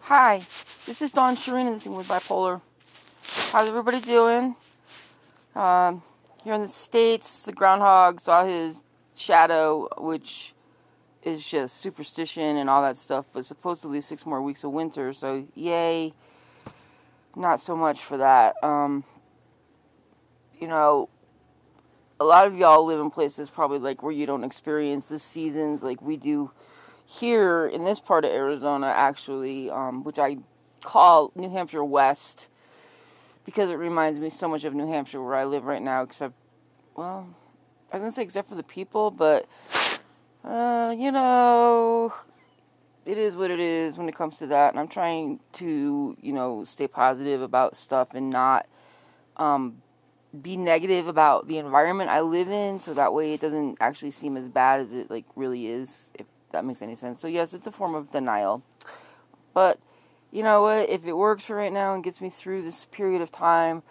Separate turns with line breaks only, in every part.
Hi, this is Dawn Shireen and this is with Bipolar. How's everybody doing? Here in the States, the groundhog saw his shadow, which is just superstition and all that stuff, but supposedly 6 more weeks of winter, so yay. Not so much for that. A lot of y'all live in places probably like where you don't experience the seasons like we do here in this part of Arizona, actually, which I call New Hampshire West, because it reminds me so much of New Hampshire where I live right now, except, well, I was going to say except for the people, but, it is what it is when it comes to that, and I'm trying to, stay positive about stuff and not, be negative about the environment I live in, so that way it doesn't actually seem as bad as it, really is, if that makes any sense. So, yes, it's a form of denial, but you know what, if it works for right now and gets me through this period of time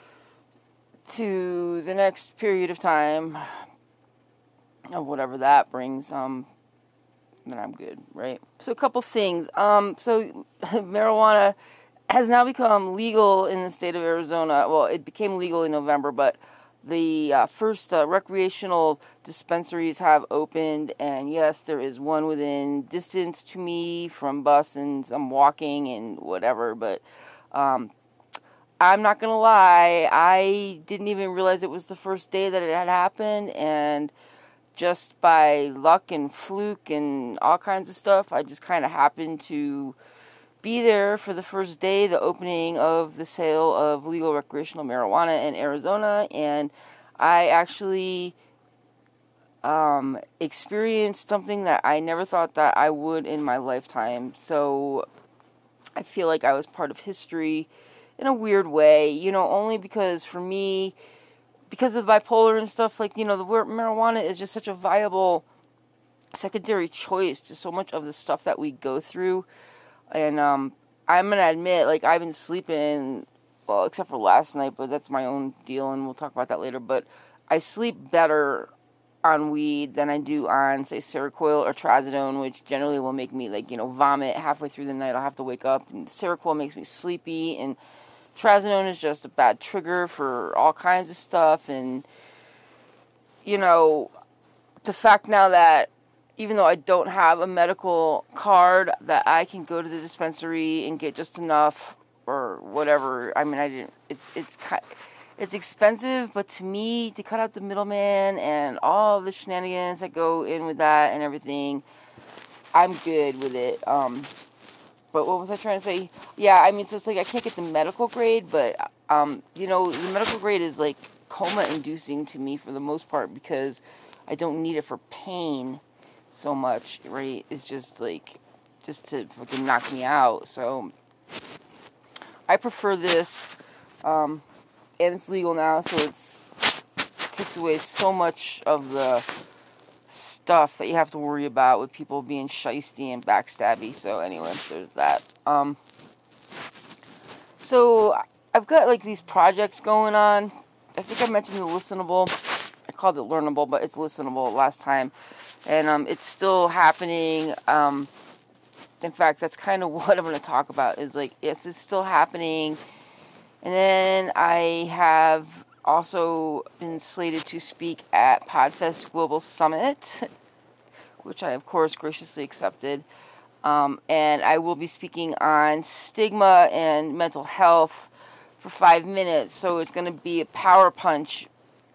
to the next period of time of whatever that brings, then I'm good, right? So a couple things. So marijuana has now become legal in the state of Arizona. Well, it became legal in November, but the first recreational dispensaries have opened, and yes, there is one within distance to me from bus and some walking and whatever, but I'm not going to lie, I didn't even realize it was the first day that it had happened, and just by luck and fluke and all kinds of stuff, I just kind of happened to be there for the first day, the opening of the sale of legal recreational marijuana in Arizona, and I actually experienced something that I never thought that I would in my lifetime. So I feel like I was part of history in a weird way, only because for me, because of bipolar and stuff, the marijuana is just such a viable secondary choice to so much of the stuff that we go through. And I'm going to admit, I've been sleeping, well, except for last night, but that's my own deal, and we'll talk about that later. But I sleep better on weed than I do on, say, Seroquel or Trazodone, which generally will make me, vomit halfway through the night. I'll have to wake up, and Seroquel makes me sleepy, and Trazodone is just a bad trigger for all kinds of stuff. And, the fact now that even though I don't have a medical card, that I can go to the dispensary and get just enough or whatever. I mean, I didn't. It's expensive, but to me, to cut out the middleman and all the shenanigans that go in with that and everything, I'm good with it. But what was I trying to say? Yeah, I mean, so it's I can't get the medical grade, but the medical grade is coma-inducing to me for the most part because I don't need it for pain so much, right? It's just just to fucking knock me out. So I prefer this, and it's legal now, so it takes away so much of the stuff that you have to worry about with people being shisty and backstabby. So anyway, there's that. So I've got these projects going on. I think I mentioned the listenable. I called it learnable, but it's listenable last time. And it's still happening. In fact, that's kind of what I'm going to talk about is yes, it's still happening. And then I have also been slated to speak at Podfest Global Summit, which I, of course, graciously accepted. And I will be speaking on stigma and mental health for 5 minutes. So it's going to be a power punch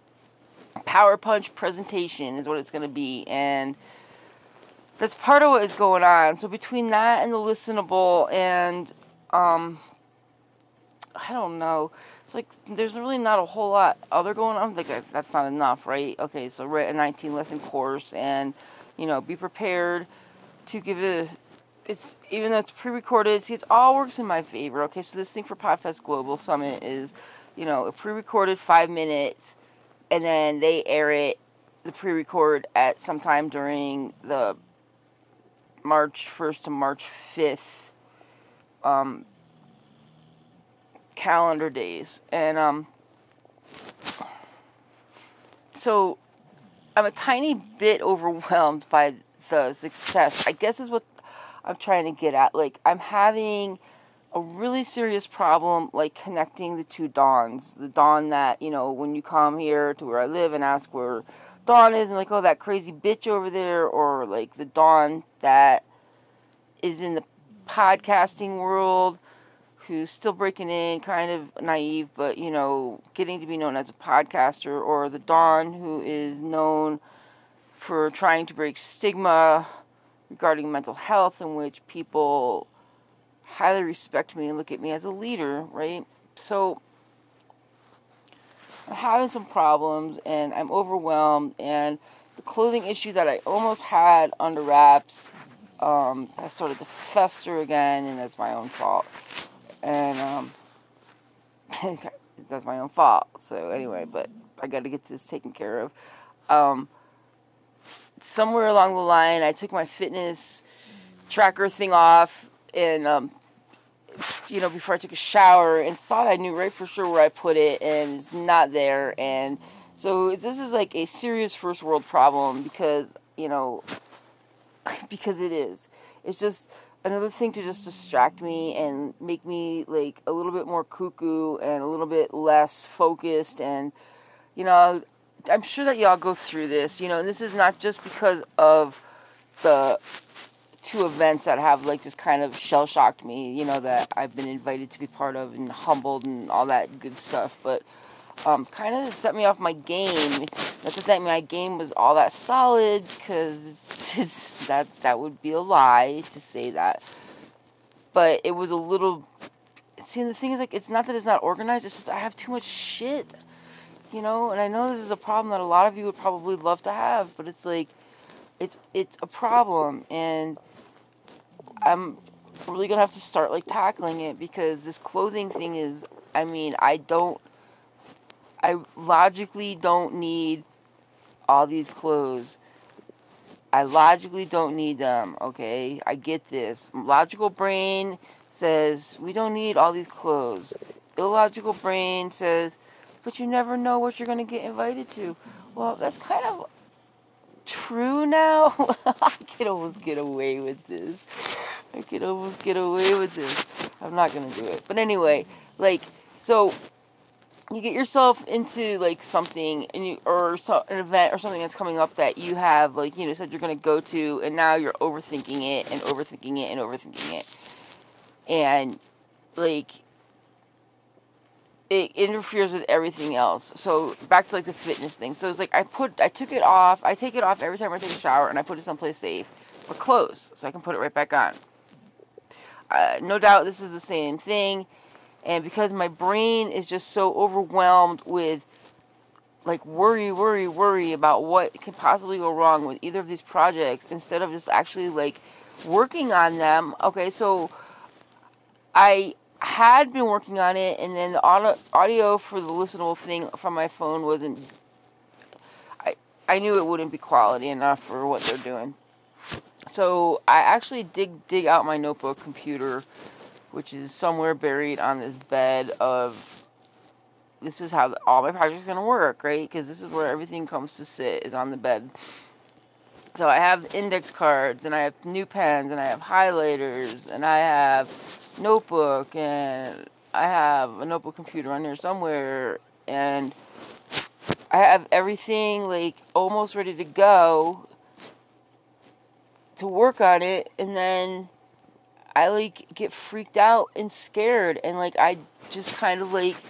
presentation is what it's going to be. And that's part of what is going on. So between that and the listenable and, I don't know. It's there's really not a whole lot other going on. That's not enough, right? Okay, so write a 19-lesson course and, be prepared to give it's, even though it's pre-recorded, see, it all works in my favor. Okay, so this thing for Podfest Global Summit is, a pre-recorded 5 minutes, and then they air it, the pre-record at sometime during the March 1st to March 5th calendar days. And so I'm a tiny bit overwhelmed by the success, I guess is what I'm trying to get at. Like, I'm having a really serious problem, like, connecting the two Dawns. The Dawn that, you know, when you come here to where I live and ask where Dawn is, and like, oh, that crazy bitch over there, or like the Dawn that is in the podcasting world, who's still breaking in, kind of naive, but, you know, getting to be known as a podcaster, or the Dawn who is known for trying to break stigma regarding mental health, in which people highly respect me and look at me as a leader, right? So I'm having some problems, and I'm overwhelmed, and the clothing issue that I almost had under wraps has started to fester again, and that's my own fault. And that's my own fault. So anyway, but I got to get this taken care of. Somewhere along the line, I took my fitness tracker thing off, and you know, before I took a shower, and thought I knew right for sure where I put it, and it's not there. And so this is like a serious first world problem, because, you know, because it is. It's just another thing to just distract me and make me like a little bit more cuckoo and a little bit less focused. And, you know, I'm sure that y'all go through this, you know, and this is not just because of the two events that have like just kind of shell-shocked me, you know, that I've been invited to be part of and humbled and all that good stuff, but kind of set me off my game. Not that my game was all that solid, because that would be a lie to say that, but it was a little. See, the thing is, like, it's not that it's not organized, it's just I have too much shit, you know, and I know this is a problem that a lot of you would probably love to have, but it's like, it's a problem, and I'm really gonna have to start, like, tackling it, because this clothing thing is, I mean, I logically don't need all these clothes. I logically don't need them, okay? I get this. Logical brain says, we don't need all these clothes. Illogical brain says, but you never know what you're going to get invited to. Well, that's kind of true now. I can almost get away with this. I'm not going to do it. But anyway, like, so you get yourself into like something, and an event or something that's coming up that you have, like, you know, said you're going to go to, and now you're overthinking it and overthinking it and overthinking it, and like it interferes with everything else. So back to like the fitness thing. So it's like I take it off every time I take a shower, and I put it someplace safe for clothes so I can put it right back on. No doubt this is the same thing. And because my brain is just so overwhelmed with, like, worry about what can possibly go wrong with either of these projects, instead of just actually, like, working on them. Okay, so I had been working on it, and then the audio for the listenable thing from my phone wasn't... I knew it wouldn't be quality enough for what they're doing. So I actually dig out my notebook computer, which is somewhere buried on this bed of, this is how all my projects are going to work, right? Because this is where everything comes to sit, is on the bed. So I have index cards, and I have new pens, and I have highlighters, and I have notebook, and I have a notebook computer on there somewhere, and I have everything, like, almost ready to go to work on it, and then I, like, get freaked out and scared, and, like, I just kind of, like,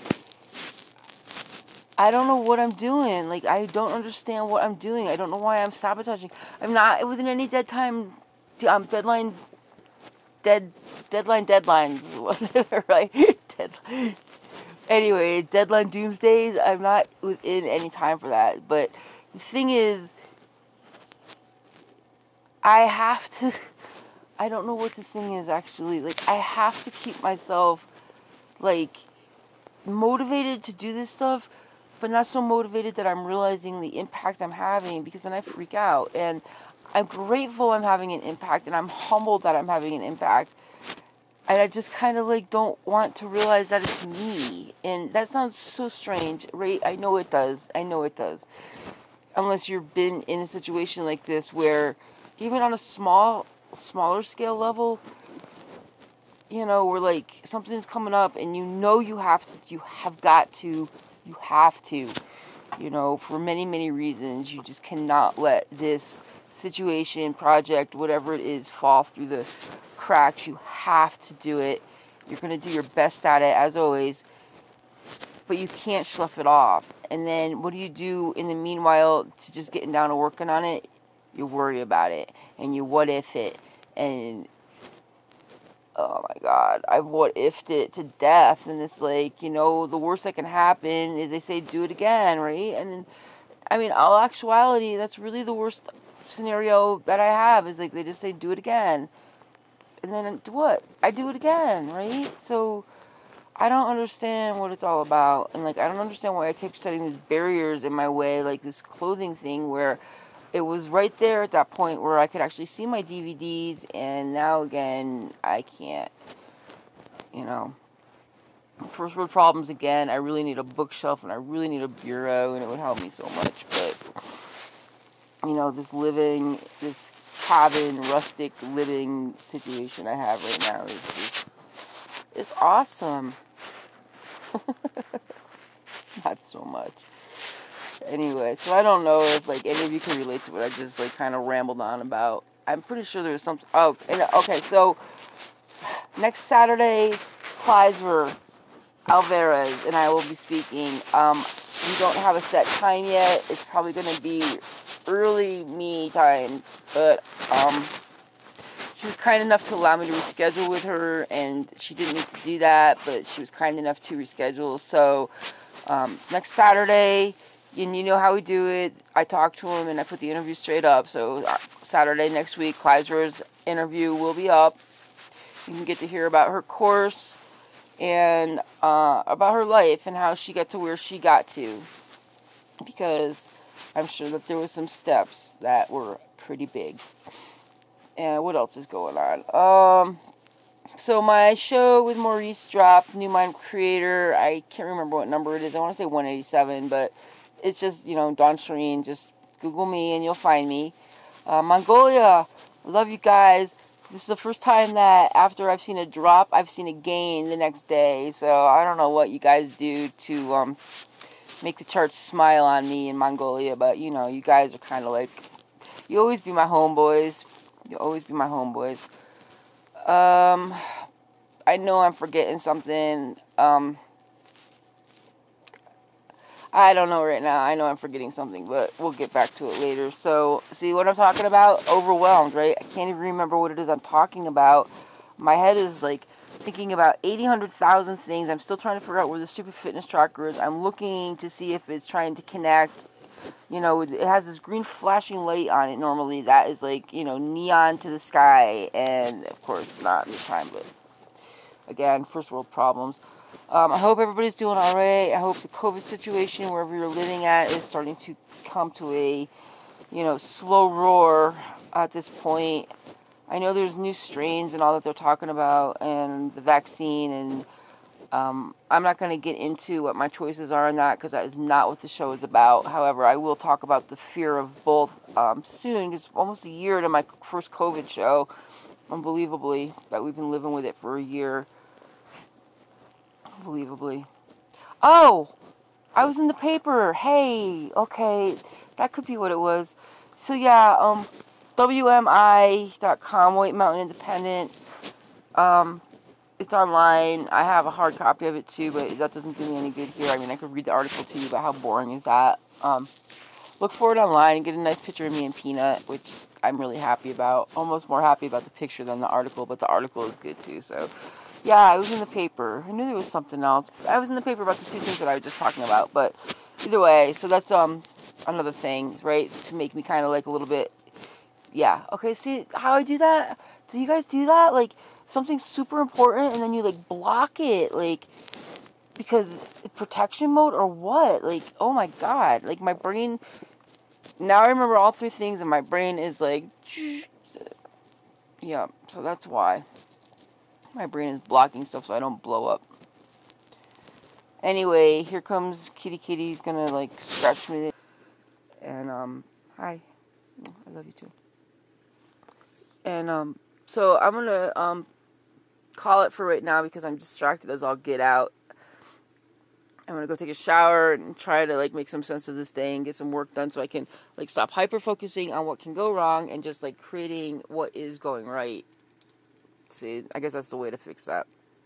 I don't know what I'm doing. Like, I don't understand what I'm doing. I don't know why I'm sabotaging. I'm not within any deadlines, whatever, right? Anyway, deadline doomsdays, I'm not within any time for that. But the thing is, I don't know what the thing is, actually. Like, I have to keep myself, like, motivated to do this stuff, but not so motivated that I'm realizing the impact I'm having, because then I freak out. And I'm grateful I'm having an impact, and I'm humbled that I'm having an impact. And I just kind of, like, don't want to realize that it's me. And that sounds so strange, right? I know it does. Unless you've been in a situation like this, where even on a small smaller scale level, you know, where like something's coming up and you know you have to, you know, for many, many reasons. You just cannot let this situation, project, whatever it is, fall through the cracks. You have to do it. You're going to do your best at it, as always, but you can't slough it off. And then what do you do in the meanwhile to just getting down and working on it? You worry about it, and you what if it, and oh my God, I've what ifed it to death, and it's like, you know, the worst that can happen is they say do it again, right? And I mean, all actuality, that's really the worst scenario that I have, is like they just say do it again, and then what? I do it again, right? So I don't understand what it's all about, and like I don't understand why I keep setting these barriers in my way, like this clothing thing where it was right there at that point where I could actually see my DVDs, and now again, I can't, you know. First world problems again. I really need a bookshelf, and I really need a bureau, and it would help me so much, but, you know, this cabin, rustic living situation I have right now is just, it's awesome. Not so much. Anyway, so I don't know if like any of you can relate to what I just like kind of rambled on about. I'm pretty sure there's something. Oh, and, okay. So next Saturday, Clydesdale Alvarez and I will be speaking. We don't have a set time yet. It's probably going to be early me time, but she was kind enough to allow me to reschedule with her, and she didn't need to do that, but she was kind enough to reschedule. So next Saturday. And you know how we do it. I talk to him and I put the interview straight up. So Saturday next week, Clydesdale's interview will be up. You can get to hear about her course and about her life and how she got to where she got to. Because I'm sure that there was some steps that were pretty big. And what else is going on? So my show with Maurice dropped, New Mind Creator. I can't remember what number it is. I want to say 187, but it's just, you know, Dawn Shireen. Just Google me and you'll find me. Mongolia, I love you guys. This is the first time that after I've seen a drop, I've seen a gain the next day. So I don't know what you guys do to make the charts smile on me in Mongolia, but you know, you guys are kind of like, you always be my homeboys. You always be my homeboys. I know I'm forgetting something. I don't know right now. I know I'm forgetting something, but we'll get back to it later. So, see what I'm talking about? Overwhelmed, right? I can't even remember what it is I'm talking about. My head is like thinking about 100,000 things. I'm still trying to figure out where the stupid fitness tracker is. I'm looking to see if it's trying to connect. You know, it has this green flashing light on it normally. That is like, you know, neon to the sky. And, of course, not this time, but again, first world problems. I hope everybody's doing alright. I hope the COVID situation, wherever you're living at, is starting to come to a, you know, slow roar at this point. I know there's new strains and all that they're talking about, and the vaccine, and I'm not going to get into what my choices are on that, because that is not what the show is about. However, I will talk about the fear of both soon. It's almost a year to my first COVID show, unbelievably, that we've been living with it for a year. Unbelievably. Oh, I was in the paper. Hey, okay, that could be what it was. So yeah, WMI.com, White Mountain Independent. It's online. I have a hard copy of it too, but that doesn't do me any good here. I mean, I could read the article to you, but how boring is that? Look for it online and get a nice picture of me and Peanut, which I'm really happy about. Almost more happy about the picture than the article, but the article is good too, so. Yeah, I was in the paper. I knew there was something else. I was in the paper about the two things that I was just talking about. But either way, so that's another thing, right? To make me kind of like a little bit, yeah. Okay, see how I do that? Do you guys do that? Like something super important and then you like block it, like because protection mode or what? Like, oh my God! Like my brain. Now I remember all three things, and my brain is like, yeah. So that's why. My brain is blocking stuff so I don't blow up. Anyway, here comes Kitty. He's gonna like scratch me. And hi. I love you too. And So I'm going to call it for right now because I'm distracted as all get out. I'm going to go take a shower and try to, like, make some sense of this thing, get some work done so I can, like, stop hyper-focusing on what can go wrong and just, like, creating what is going right. See, I guess that's the way to fix that.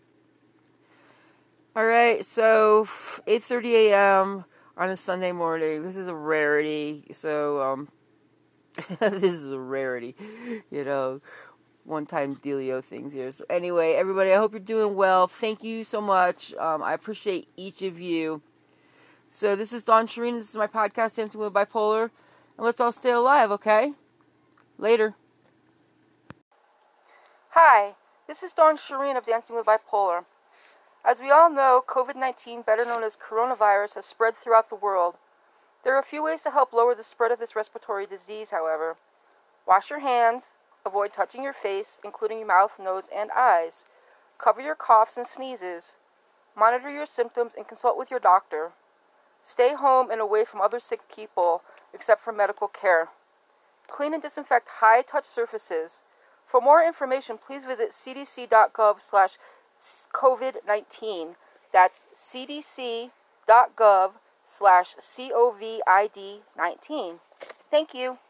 Alright, so 8:30 a.m. on a Sunday morning. This is a rarity. So, this is a rarity. You know, one-time dealio things here. So anyway, everybody, I hope you're doing well. Thank you so much. I appreciate each of you. So this is Dawn Shireen. This is my podcast, Dancing with Bipolar. And let's all stay alive, okay? Later. Hi, this is Dawn Shireen of Dancing with Bipolar. As we all know, COVID-19, better known as coronavirus, has spread throughout the world. There are a few ways to help lower the spread of this respiratory disease, however. Wash your hands. Avoid touching your face, including your mouth, nose, and eyes. Cover your coughs and sneezes. Monitor your symptoms and consult with your doctor. Stay home and away from other sick people, except for medical care. Clean and disinfect high-touch surfaces. For more information, please visit cdc.gov/COVID-19. That's cdc.gov/COVID-19. Thank you.